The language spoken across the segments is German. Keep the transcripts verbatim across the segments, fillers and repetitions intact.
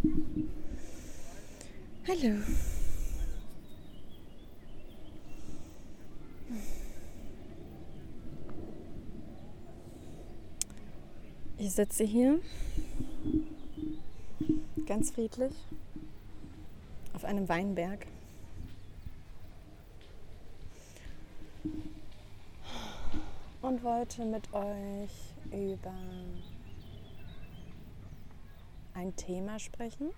Hallo. Ich sitze hier ganz friedlich auf einem Weinberg und wollte mit euch über ein Thema sprechen,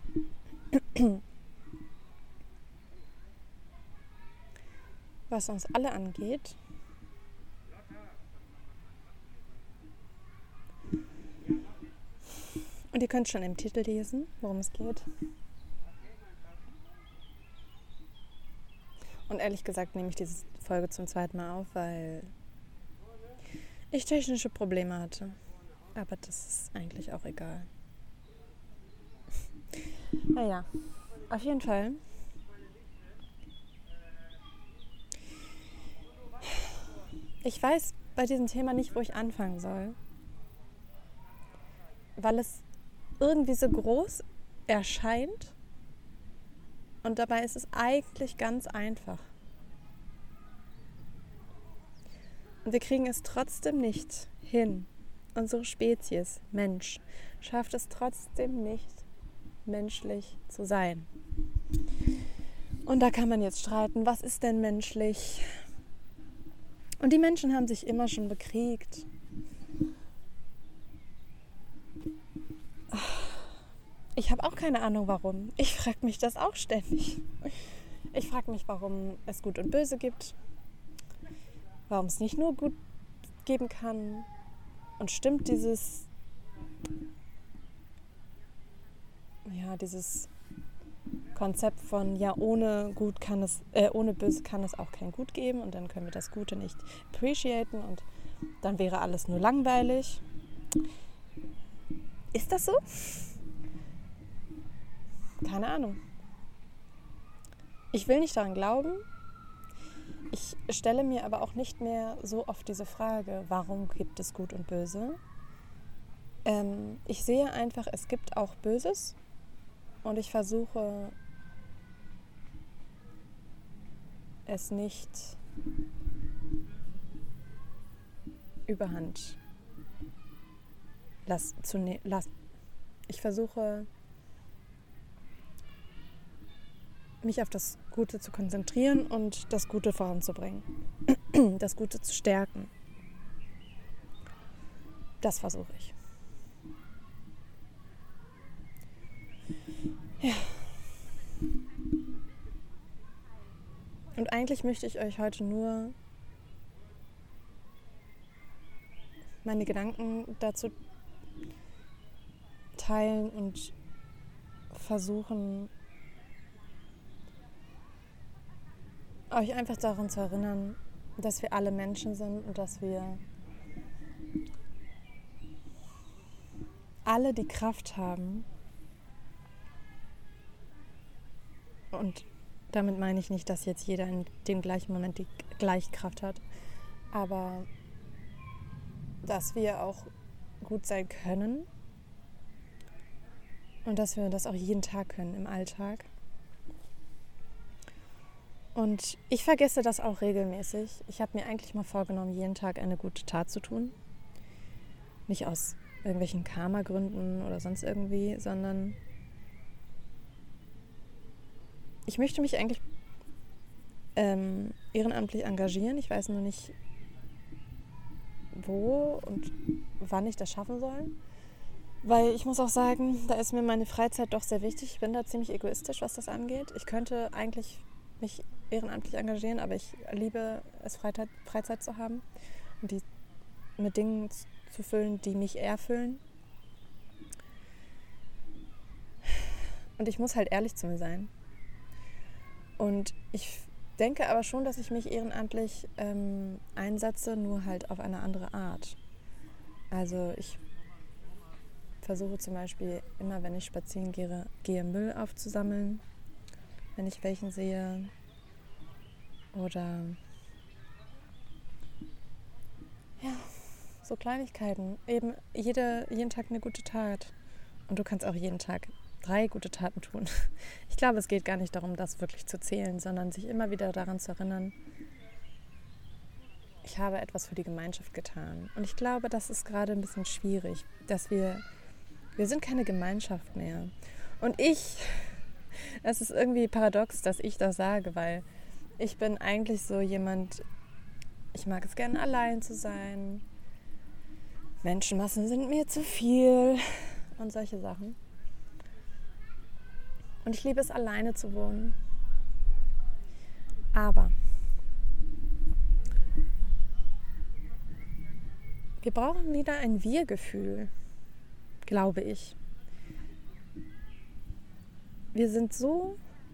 was uns alle angeht. Und ihr könnt schon im Titel lesen, worum es geht. Und ehrlich gesagt nehme ich diese Folge zum zweiten Mal auf, weil ich technische Probleme hatte. Aber das ist eigentlich auch egal. Naja, auf jeden Fall. Ich weiß bei diesem Thema nicht, wo ich anfangen soll, weil es irgendwie so groß erscheint und dabei ist es eigentlich ganz einfach. Und wir kriegen es trotzdem nicht hin. Unsere Spezies, Mensch, schafft es trotzdem nicht, menschlich zu sein. Und da kann man jetzt streiten, was ist denn menschlich? Und die Menschen haben sich immer schon bekriegt. Ich habe auch keine Ahnung, warum. Ich frage mich das auch ständig. Ich frage mich, warum es Gut und Böse gibt. Warum es nicht nur gut geben kann. Und stimmt dieses, ja, dieses Konzept von, ja, ohne gut kann es, äh, ohne Böse kann es auch kein Gut geben und dann können wir das Gute nicht appreciaten und dann wäre alles nur langweilig. Ist das so? Keine Ahnung. Ich will nicht daran glauben. Ich stelle mir aber auch nicht mehr so oft diese Frage, warum gibt es Gut und Böse? Ähm, ich sehe einfach, es gibt auch Böses und ich versuche es nicht überhand lass, zu ne- lassen. Ich versuche mich auf das Gute zu konzentrieren und das Gute voranzubringen. Das Gute zu stärken. Das versuche ich. Ja. Und eigentlich möchte ich euch heute nur meine Gedanken dazu teilen und versuchen, euch einfach daran zu erinnern, dass wir alle Menschen sind und dass wir alle die Kraft haben. Und damit meine ich nicht, dass jetzt jeder in dem gleichen Moment die gleiche Kraft hat, aber dass wir auch gut sein können und dass wir das auch jeden Tag können im Alltag. Und ich vergesse das auch regelmäßig. Ich habe mir eigentlich mal vorgenommen, jeden Tag eine gute Tat zu tun. Nicht aus irgendwelchen Karma-Gründen oder sonst irgendwie, sondern ich möchte mich eigentlich ähm, ehrenamtlich engagieren. Ich weiß nur nicht, wo und wann ich das schaffen soll. Weil ich muss auch sagen, da ist mir meine Freizeit doch sehr wichtig. Ich bin da ziemlich egoistisch, was das angeht. Ich könnte eigentlich mich ehrenamtlich engagieren, aber ich liebe es, Freizeit, Freizeit zu haben und die mit Dingen zu füllen, die mich erfüllen. Und ich muss halt ehrlich zu mir sein. Und ich denke aber schon, dass ich mich ehrenamtlich ähm, einsetze, nur halt auf eine andere Art. Also ich versuche zum Beispiel immer, wenn ich spazieren gehe, gehe Müll aufzusammeln, wenn ich welchen sehe. Oder ja, so Kleinigkeiten. Eben jede, jeden Tag eine gute Tat. Und du kannst auch jeden Tag drei gute Taten tun. Ich glaube, es geht gar nicht darum, das wirklich zu zählen, sondern sich immer wieder daran zu erinnern, ich habe etwas für die Gemeinschaft getan. Und ich glaube, das ist gerade ein bisschen schwierig, dass wir, wir sind keine Gemeinschaft mehr. Und ich, es ist irgendwie paradox, dass ich das sage, weil ich bin eigentlich so jemand, ich mag es gerne allein zu sein. Menschenmassen sind mir zu viel und solche Sachen. Und ich liebe es, alleine zu wohnen. Aber wir brauchen wieder ein Wir-Gefühl, glaube ich. Wir sind so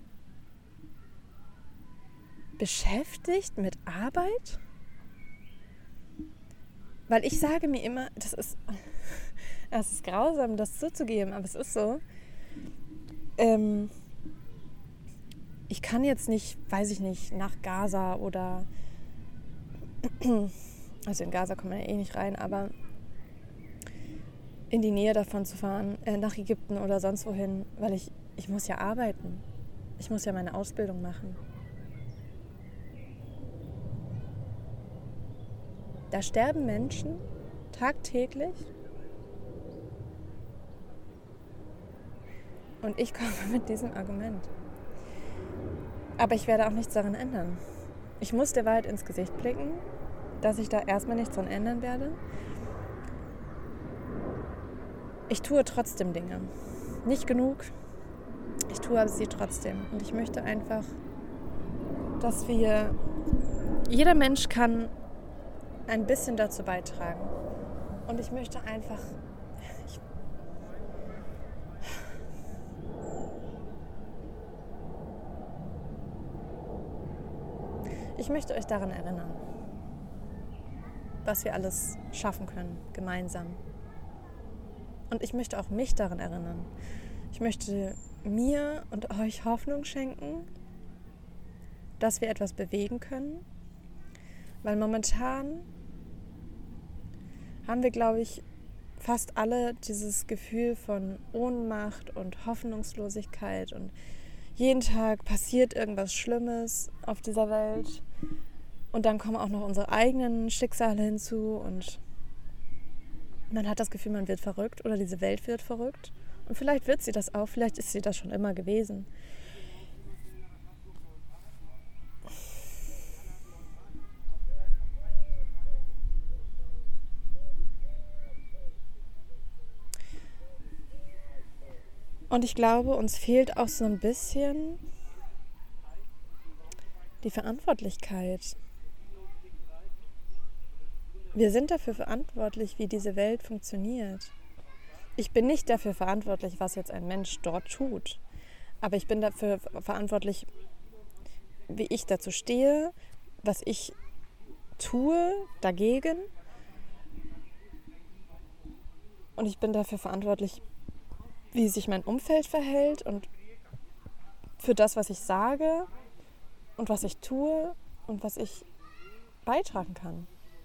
beschäftigt mit Arbeit, weil ich sage mir immer, das ist, es ist grausam, das zuzugeben, aber es ist so, ähm, ich kann jetzt nicht, weiß ich nicht, nach Gaza oder, also in Gaza kommt man ja eh nicht rein, aber in die Nähe davon zu fahren, äh, nach Ägypten oder sonst wohin, weil ich, ich muss ja arbeiten. Ich muss ja meine Ausbildung machen. Da sterben Menschen tagtäglich und ich komme mit diesem Argument. Aber ich werde auch nichts daran ändern. Ich muss der Wahrheit ins Gesicht blicken, dass ich da erstmal nichts dran ändern werde. Ich tue trotzdem Dinge. Nicht genug. Ich tue sie trotzdem. Und ich möchte einfach, dass wir, jeder Mensch kann ein bisschen dazu beitragen. Und ich möchte einfach, ich, ich möchte euch daran erinnern, was wir alles schaffen können, gemeinsam. Und ich möchte auch mich daran erinnern. Ich möchte mir und euch Hoffnung schenken, dass wir etwas bewegen können. Weil momentan haben wir, glaube ich, fast alle dieses Gefühl von Ohnmacht und Hoffnungslosigkeit. Und jeden Tag passiert irgendwas Schlimmes auf dieser Welt. Und dann kommen auch noch unsere eigenen Schicksale hinzu. Und man hat das Gefühl, man wird verrückt oder diese Welt wird verrückt. Und vielleicht wird sie das auch, vielleicht ist sie das schon immer gewesen. Und ich glaube, uns fehlt auch so ein bisschen die Verantwortlichkeit. Wir sind dafür verantwortlich, wie diese Welt funktioniert. Ich bin nicht dafür verantwortlich, was jetzt ein Mensch dort tut. Aber ich bin dafür verantwortlich, wie ich dazu stehe, was ich tue dagegen. Und ich bin dafür verantwortlich, wie sich mein Umfeld verhält und für das, was ich sage und was ich tue und was ich beitragen kann.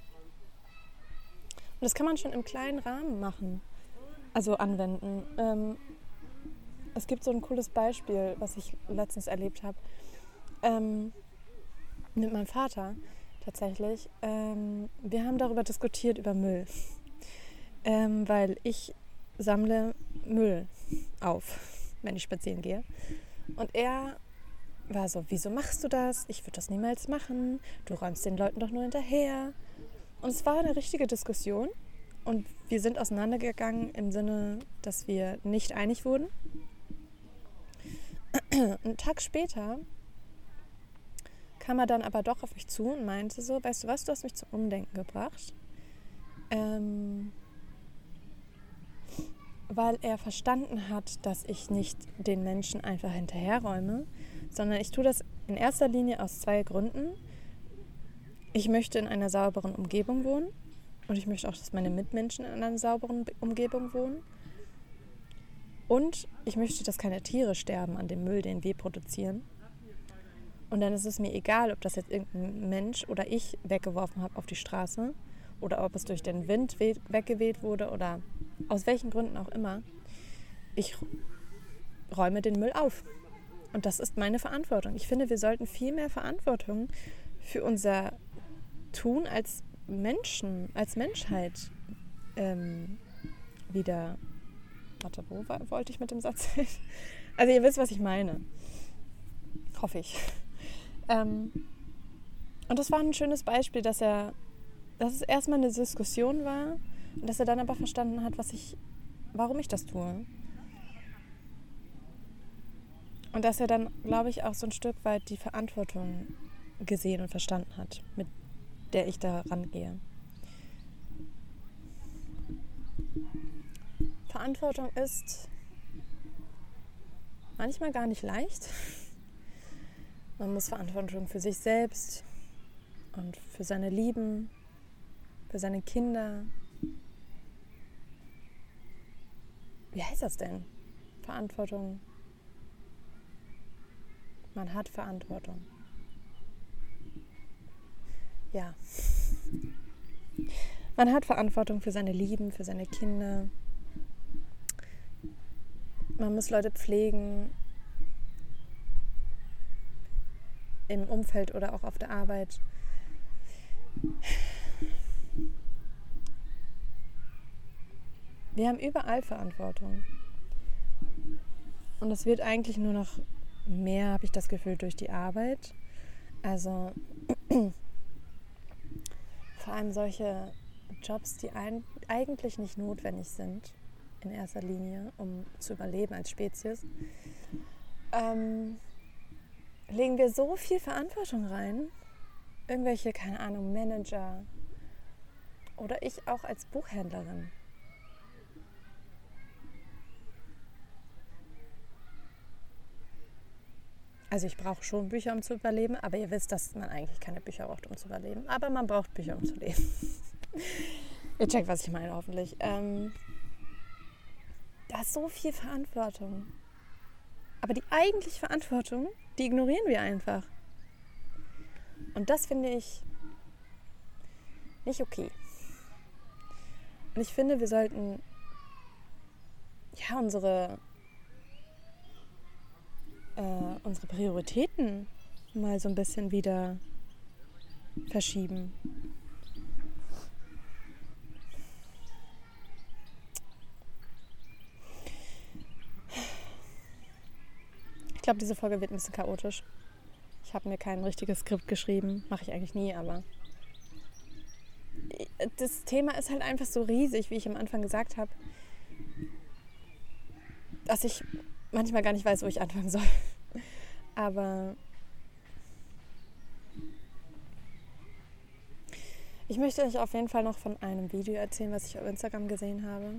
Und das kann man schon im kleinen Rahmen machen, also anwenden. Ähm, es gibt so ein cooles Beispiel, was ich letztens erlebt habe, ähm, mit meinem Vater tatsächlich. Ähm, wir haben darüber diskutiert, über Müll, ähm, weil ich sammle Müll auf, wenn ich spazieren gehe. Und er war so, wieso machst du das? Ich würde das niemals machen. Du räumst den Leuten doch nur hinterher. Und es war eine richtige Diskussion. Und wir sind auseinandergegangen im Sinne, dass wir nicht einig wurden. Einen Tag später kam er dann aber doch auf mich zu und meinte so, weißt du was, du hast mich zum Umdenken gebracht. Ähm... weil er verstanden hat, dass ich nicht den Menschen einfach hinterherräume, sondern ich tue das in erster Linie aus zwei Gründen. Ich möchte in einer sauberen Umgebung wohnen und ich möchte auch, dass meine Mitmenschen in einer sauberen Umgebung wohnen. Und ich möchte, dass keine Tiere sterben an dem Müll, den wir produzieren. Und dann ist es mir egal, ob das jetzt irgendein Mensch oder ich weggeworfen habe auf die Straße oder ob es durch den Wind weggeweht wurde oder aus welchen Gründen auch immer. Ich räume den Müll auf. Und das ist meine Verantwortung. Ich finde, wir sollten viel mehr Verantwortung für unser Tun als Menschen, als Menschheit ähm, wieder... Warte, wo war, wollte ich mit dem Satz hin? Also ihr wisst, was ich meine. Hoffe ich. Ähm, und das war ein schönes Beispiel, dass er, dass es erstmal eine Diskussion war und dass er dann aber verstanden hat, was ich, warum ich das tue. Und dass er dann, glaube ich, auch so ein Stück weit die Verantwortung gesehen und verstanden hat, mit der ich da rangehe. Verantwortung ist manchmal gar nicht leicht. Man muss Verantwortung für sich selbst und für seine Lieben, für seine Kinder. Wie heißt das denn? Verantwortung. Man hat Verantwortung. Ja. Man hat Verantwortung für seine Lieben, für seine Kinder. Man muss Leute pflegen, im Umfeld oder auch auf der Arbeit. Wir haben überall Verantwortung. Und es wird eigentlich nur noch mehr, habe ich das Gefühl, durch die Arbeit. Also vor allem solche Jobs, die ein, eigentlich nicht notwendig sind, in erster Linie, um zu überleben als Spezies, ähm, legen wir so viel Verantwortung rein. Irgendwelche, keine Ahnung, Manager oder ich auch als Buchhändlerin. Also ich brauche schon Bücher, um zu überleben, aber ihr wisst, dass man eigentlich keine Bücher braucht, um zu überleben. Aber man braucht Bücher, um zu leben. Ihr checkt, was ich meine, hoffentlich. Ähm, da ist so viel Verantwortung. Aber die eigentliche Verantwortung, die ignorieren wir einfach. Und das finde ich nicht okay. Und ich finde, wir sollten ja unsere, äh, unsere Prioritäten mal so ein bisschen wieder verschieben. Ich glaube, diese Folge wird ein bisschen chaotisch. Ich habe mir kein richtiges Skript geschrieben. Mache ich eigentlich nie, aber das Thema ist halt einfach so riesig, wie ich am Anfang gesagt habe, dass ich manchmal gar nicht weiß, wo ich anfangen soll. Aber ich möchte euch auf jeden Fall noch von einem Video erzählen, was ich auf Instagram gesehen habe.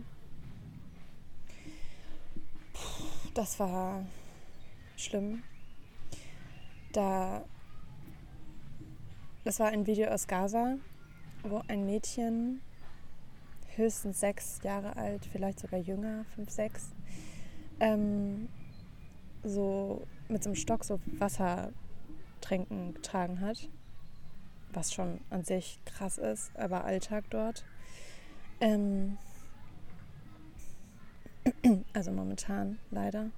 Das war schlimm. Da, das war ein Video aus Gaza, wo ein Mädchen, höchstens sechs Jahre alt, vielleicht sogar jünger, fünf, sechs, ähm, so mit so einem Stock so Wasser trinken getragen hat, was schon an sich krass ist, aber Alltag dort. Ähm, also momentan leider.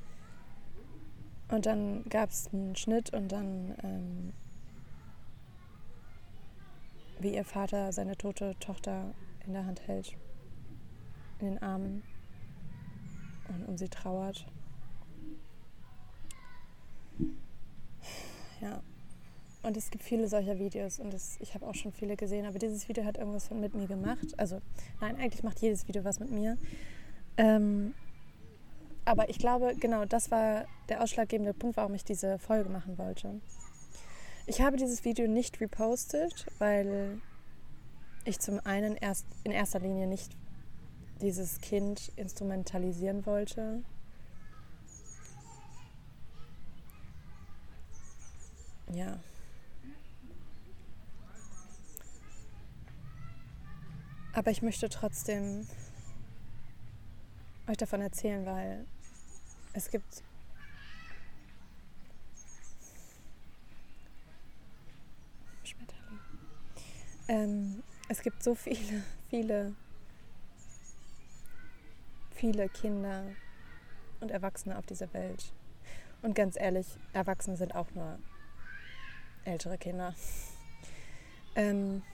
Und dann gab es einen Schnitt und dann, ähm, wie ihr Vater seine tote Tochter in der Hand hält, in den Armen und um sie trauert. Ja, und es gibt viele solcher Videos und das, ich habe auch schon viele gesehen, aber dieses Video hat irgendwas von mit mir gemacht. Also nein, eigentlich macht jedes Video was mit mir. Ähm, aber ich glaube, genau, das war der ausschlaggebende Punkt, warum ich diese Folge machen wollte. Ich habe dieses Video nicht repostet, weil ich zum einen erst in erster Linie nicht dieses Kind instrumentalisieren wollte. Ja. Aber ich möchte trotzdem euch davon erzählen, weil es gibt Schmetterling. Ähm, es gibt so viele, viele, viele Kinder, und Erwachsene auf dieser Welt. Und ganz ehrlich, Erwachsene sind auch nur ältere Kinder. Ähm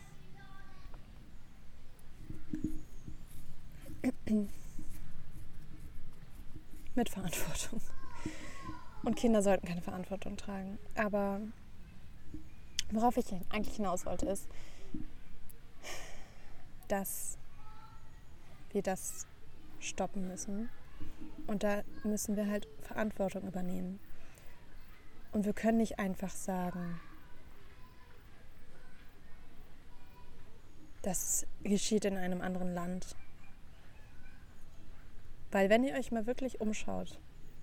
mit Verantwortung. Und Kinder sollten keine Verantwortung tragen. Aber worauf ich eigentlich hinaus wollte, ist, dass wir das stoppen müssen. Und da müssen wir halt Verantwortung übernehmen. Und wir können nicht einfach sagen, das geschieht in einem anderen Land. Weil wenn ihr euch mal wirklich umschaut,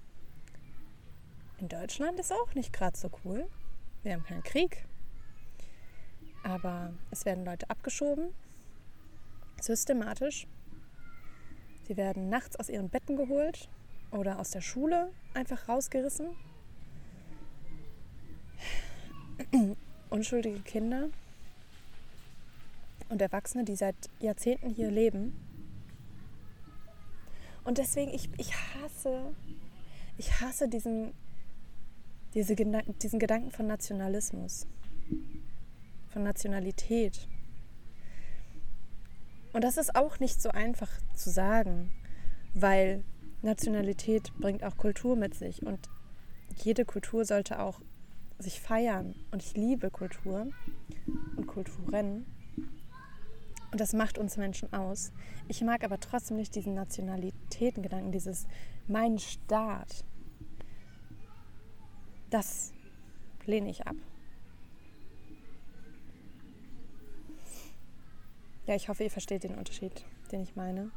in Deutschland ist auch nicht gerade so cool. Wir haben keinen Krieg. Aber es werden Leute abgeschoben, systematisch. Sie werden nachts aus ihren Betten geholt oder aus der Schule einfach rausgerissen. Unschuldige Kinder und Erwachsene, die seit Jahrzehnten hier leben. Und deswegen, ich, ich hasse, ich hasse diesen, diese, diesen Gedanken von Nationalismus, von Nationalität. Und das ist auch nicht so einfach zu sagen, weil Nationalität bringt auch Kultur mit sich und jede Kultur sollte auch sich feiern. Und ich liebe Kultur und Kulturen. Und das macht uns Menschen aus. Ich mag aber trotzdem nicht diesen Nationalitätengedanken, dieses mein Staat. Das lehne ich ab. Ja, ich hoffe, ihr versteht den Unterschied, den ich meine.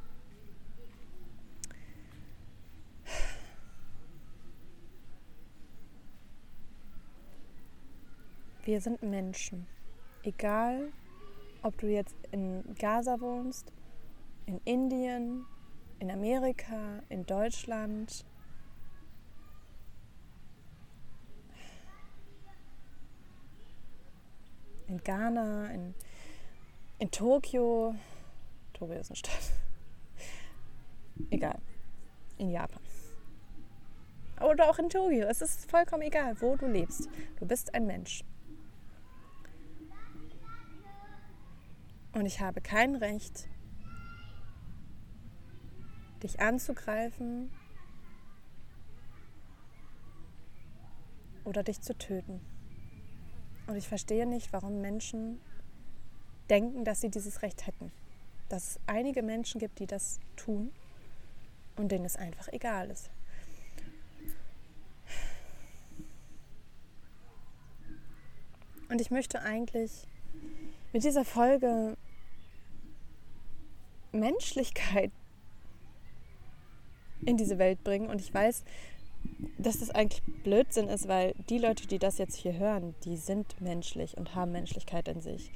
Wir sind Menschen. Egal, ob du jetzt in Gaza wohnst, in Indien, in Amerika, in Deutschland, in Ghana, in, in Tokio. Tokio ist eine Stadt. Egal. In Japan. Oder auch in Tokio. Es ist vollkommen egal, wo du lebst. Du bist ein Mensch. Und ich habe kein Recht, dich anzugreifen oder dich zu töten. Und ich verstehe nicht, warum Menschen denken, dass sie dieses Recht hätten. Dass es einige Menschen gibt, die das tun und denen es einfach egal ist. Und ich möchte eigentlich mit dieser Folge Menschlichkeit in diese Welt bringen. Und ich weiß, dass das eigentlich Blödsinn ist, weil die Leute, die das jetzt hier hören, die sind menschlich und haben Menschlichkeit in sich.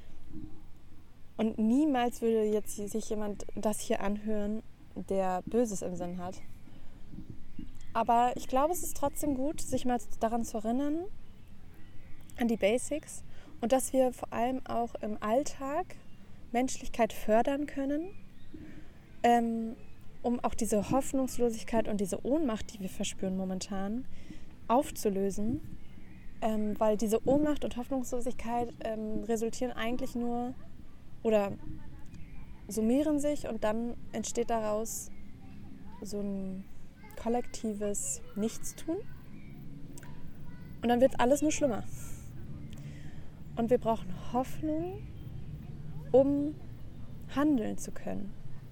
Und niemals würde jetzt sich jemand das hier anhören, der Böses im Sinn hat. Aber ich glaube, es ist trotzdem gut, sich mal daran zu erinnern, an die Basics. Und dass wir vor allem auch im Alltag Menschlichkeit fördern können, ähm, um auch diese Hoffnungslosigkeit und diese Ohnmacht, die wir verspüren momentan, aufzulösen. Ähm, weil diese Ohnmacht und Hoffnungslosigkeit ähm, resultieren eigentlich nur oder summieren sich und dann entsteht daraus so ein kollektives Nichtstun. Und dann wird alles nur schlimmer. Und wir brauchen Hoffnung, um handeln zu können.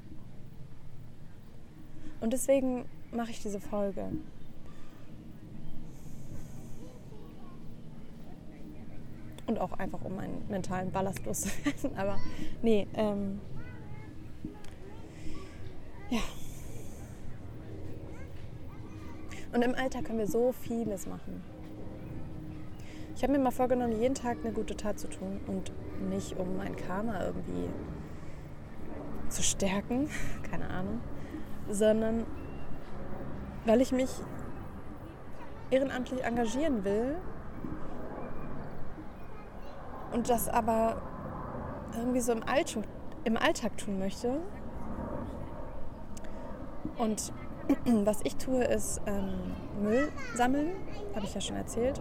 Und deswegen mache ich diese Folge. Und auch einfach, um meinen mentalen Ballast loszuwerden. Aber nee, ähm, ja. Und im Alltag können wir so vieles machen. Ich habe mir mal vorgenommen, jeden Tag eine gute Tat zu tun und nicht, um mein Karma irgendwie zu stärken, keine Ahnung, sondern weil ich mich ehrenamtlich engagieren will und das aber irgendwie so im Alltag, im Alltag tun möchte. Und Was ich tue, ist ähm, Müll sammeln, habe ich ja schon erzählt.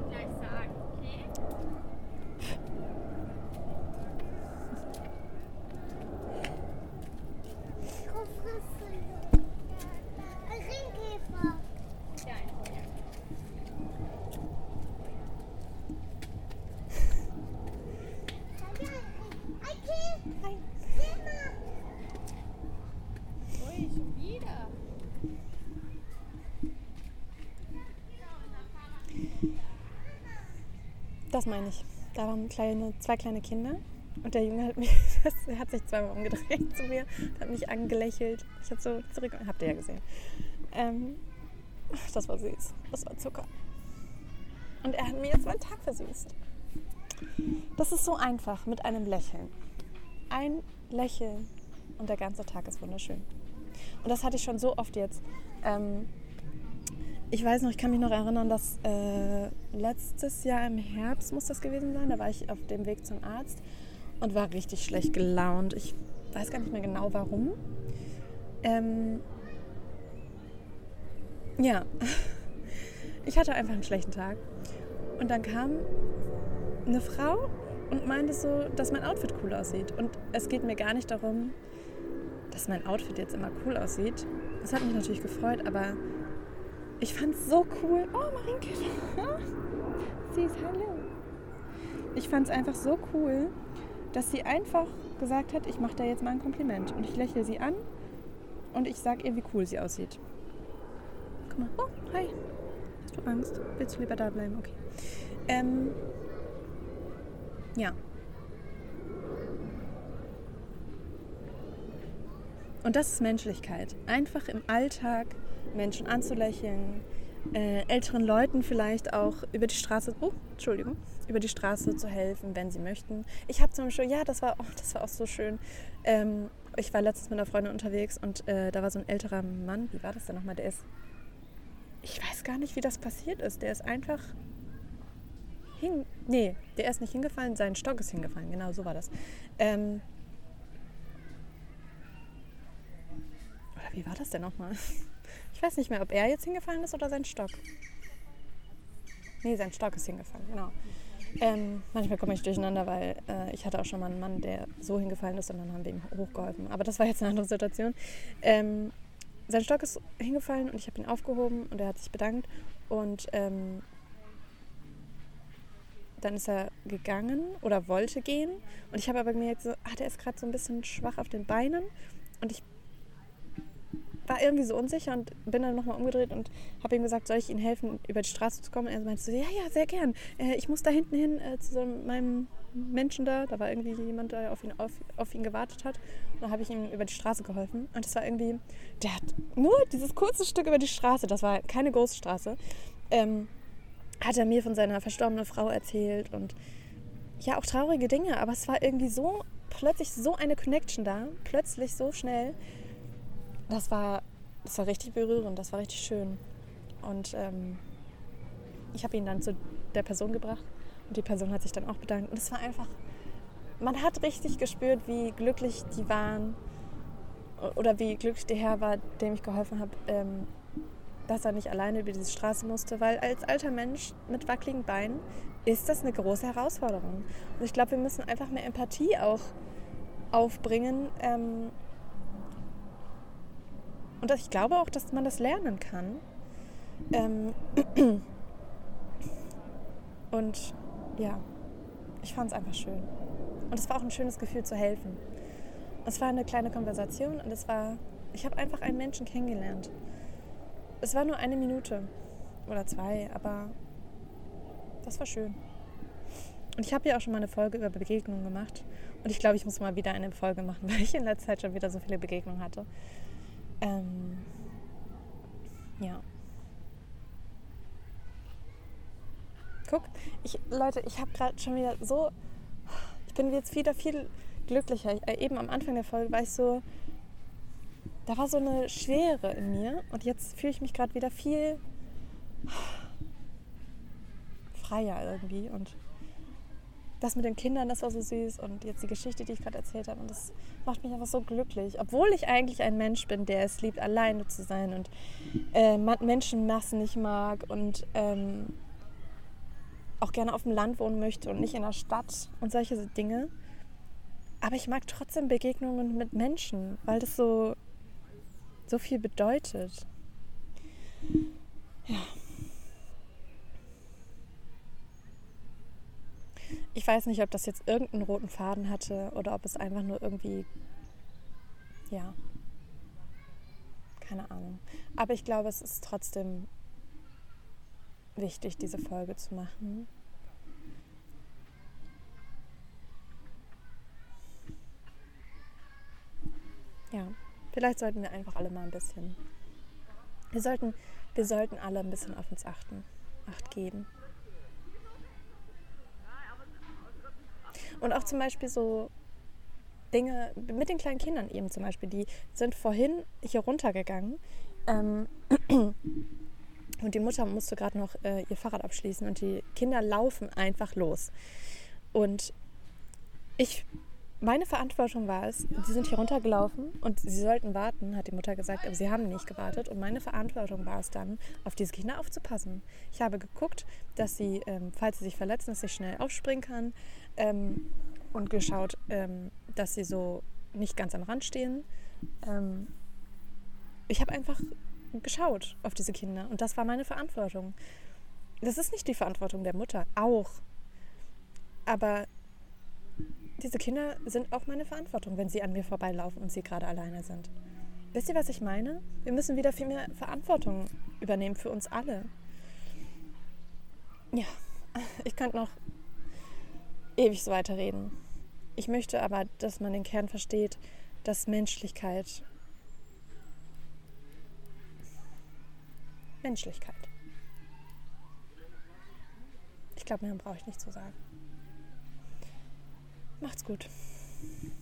Das meine ich. Da waren kleine, zwei kleine Kinder und der Junge hat, mich, der hat sich zweimal umgedreht zu mir, hat mich angelächelt. Ich habe so zurück, habt ihr ja gesehen. Ähm, das war süß, das war Zucker. Und er hat mir jetzt meinen Tag versüßt. Das ist so einfach mit einem Lächeln. Ein Lächeln und der ganze Tag ist wunderschön. Und das hatte ich schon so oft jetzt. Ähm, Ich weiß noch, ich kann mich noch erinnern, dass äh, letztes Jahr im Herbst muss das gewesen sein, da war ich auf dem Weg zum Arzt und war richtig schlecht gelaunt. Ich weiß gar nicht mehr genau, warum. Ähm, ja, ich hatte einfach einen schlechten Tag. Und dann kam eine Frau und meinte so, dass mein Outfit cool aussieht. Und es geht mir gar nicht darum, dass mein Outfit jetzt immer cool aussieht. Das hat mich natürlich gefreut, aber ich fand es so cool. Oh, Marinke. Sie ist hallo. Ich fand es einfach so cool, dass sie einfach gesagt hat, ich mache da jetzt mal ein Kompliment. Und ich lächle sie an und ich sage ihr, wie cool sie aussieht. Guck mal. Oh, hi. Hast du Angst? Willst du lieber da bleiben? Okay. Ähm, ja. Und das ist Menschlichkeit. Einfach im Alltag Menschen anzulächeln, äh, älteren Leuten vielleicht auch über die Straße, oh, Entschuldigung, über die Straße zu helfen, wenn sie möchten. Ich habe zum Beispiel, ja, das war, oh, das war auch so schön. Ähm, ich war letztens mit einer Freundin unterwegs und äh, da war so ein älterer Mann, wie war das denn nochmal? Der ist, ich weiß gar nicht, wie das passiert ist. Der ist einfach hin, nee, der ist nicht hingefallen, sein Stock ist hingefallen, genau, so war das. Ähm, oder wie war das denn nochmal? Ich weiß nicht mehr, ob er jetzt hingefallen ist oder sein Stock. Nee, sein Stock ist hingefallen, genau. Ähm, manchmal komme ich durcheinander, weil äh, ich hatte auch schon mal einen Mann, der so hingefallen ist und dann haben wir ihm hochgeholfen. Aber das war jetzt eine andere Situation. Ähm, sein Stock ist hingefallen und ich habe ihn aufgehoben und er hat sich bedankt. Und ähm, dann ist er gegangen oder wollte gehen. Und ich habe aber gemerkt, so, ah, der ist gerade so ein bisschen schwach auf den Beinen. Und ich war irgendwie so unsicher und bin dann nochmal umgedreht und habe ihm gesagt, soll ich Ihnen helfen, über die Straße zu kommen? Und er meinte so, ja, ja, sehr gern. Äh, ich muss da hinten hin äh, zu so meinem Menschen da. Da war irgendwie jemand, der auf ihn, auf, auf ihn gewartet hat. Und dann habe ich ihm über die Straße geholfen. Und das war irgendwie, der hat nur dieses kurze Stück über die Straße, das war keine große Straße, ähm, hat er mir von seiner verstorbenen Frau erzählt und ja, auch traurige Dinge. Aber es war irgendwie so, plötzlich so eine Connection da, plötzlich so schnell. Das war, das war richtig berührend, das war richtig schön. Und ähm, ich habe ihn dann zu der Person gebracht und die Person hat sich dann auch bedankt. Und es war einfach, man hat richtig gespürt, wie glücklich die waren oder wie glücklich der Herr war, dem ich geholfen habe, ähm, dass er nicht alleine über diese Straße musste. Weil als alter Mensch mit wackeligen Beinen ist das eine große Herausforderung. Und ich glaube, wir müssen einfach mehr Empathie auch aufbringen, ähm, und ich glaube auch, dass man das lernen kann. Ähm und ja, ich fand es einfach schön. Und es war auch ein schönes Gefühl zu helfen. Es war eine kleine Konversation und es war, ich habe einfach einen Menschen kennengelernt. Es war nur eine Minute oder zwei, aber das war schön. Und ich habe ja auch schon mal eine Folge über Begegnungen gemacht. Und ich glaube, ich muss mal wieder eine Folge machen, weil ich in letzter Zeit schon wieder so viele Begegnungen hatte. Ähm, ja. Guck, ich, Leute, ich habe gerade schon wieder so, ich bin jetzt wieder viel glücklicher. Ich, äh, eben am Anfang der Folge war ich so, da war so eine Schwere in mir und jetzt fühle ich mich gerade wieder viel freier irgendwie und das mit den Kindern, das war so süß und jetzt die Geschichte, die ich gerade erzählt habe und das macht mich einfach so glücklich, obwohl ich eigentlich ein Mensch bin, der es liebt, alleine zu sein und äh, Menschenmassen nicht mag und ähm, auch gerne auf dem Land wohnen möchte und nicht in der Stadt und solche Dinge. Aber ich mag trotzdem Begegnungen mit Menschen, weil das so, so viel bedeutet. Ja. Ich weiß nicht, ob das jetzt irgendeinen roten Faden hatte oder ob es einfach nur irgendwie, ja, keine Ahnung. Aber ich glaube, es ist trotzdem wichtig, diese Folge zu machen. Ja, vielleicht sollten wir einfach alle mal ein bisschen, wir sollten, wir sollten alle ein bisschen auf uns achten, Acht geben. Und auch zum Beispiel so Dinge mit den kleinen Kindern eben zum Beispiel, die sind vorhin hier runtergegangen ähm, und die Mutter musste gerade noch äh, ihr Fahrrad abschließen und die Kinder laufen einfach los. Und ich, meine Verantwortung war es, sie sind hier runtergelaufen und sie sollten warten, hat die Mutter gesagt, aber sie haben nicht gewartet und meine Verantwortung war es dann, auf diese Kinder aufzupassen. Ich habe geguckt, dass sie, ähm, falls sie sich verletzen, dass sie schnell aufspringen kann, ähm, und geschaut, ähm, dass sie so nicht ganz am Rand stehen. Ähm, ich habe einfach geschaut auf diese Kinder und das war meine Verantwortung. Das ist nicht die Verantwortung der Mutter, auch. Aber diese Kinder sind auch meine Verantwortung, wenn sie an mir vorbeilaufen und sie gerade alleine sind. Wisst ihr, was ich meine? Wir müssen wieder viel mehr Verantwortung übernehmen für uns alle. Ja, ich könnte noch ewig so weiterreden. Ich möchte aber, dass man den Kern versteht, dass Menschlichkeit, Menschlichkeit. Ich glaube, mehr brauche ich nicht zu sagen. Macht's gut.